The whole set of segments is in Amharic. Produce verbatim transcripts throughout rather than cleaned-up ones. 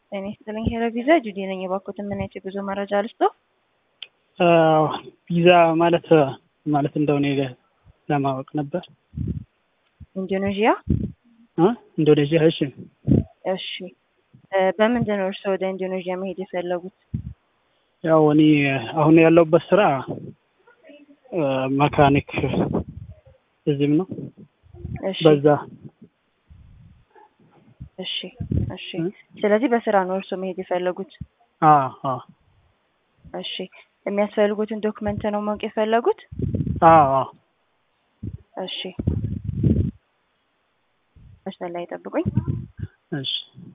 እኔ ስትለኝ ሄረ ቪዛ ጁዲ ነኝ። የባኩትን ምን አይነት ብዙ መረጃ ልስጦ? ቪዛ ማለት ማለት እንደሆነ ለማወቅ ነበር። ኢንዶኔዥያ አ ኢንዶኔዥያ። እሺ እሺ። በምንድን ነው እርስዎ ወደ ኢንዶኔዥያ መሄድ የፈለጉት? ያው እኔ አሁን ያለሁበት ስራ መካኒክ እዚህም ነው። እሺ በዛ እሺ እሺ። ስለዚህ በስራ ነው እርስዎ መሄድ የፈለጉት? አ አ እሺ። የሚያስፈልጉትን ዶክመንት ነው ማወቅ የፈለጉት? አ አ እሺ። መስመር ላይ ጠብቁኝ። እሺ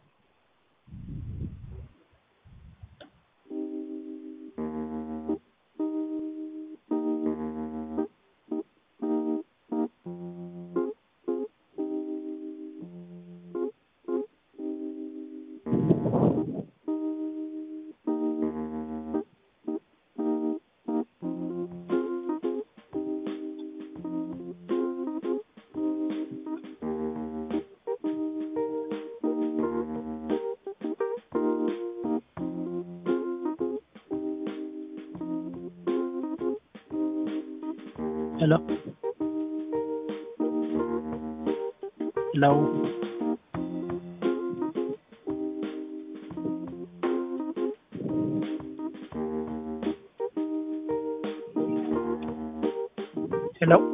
Hello. Hello. Hello.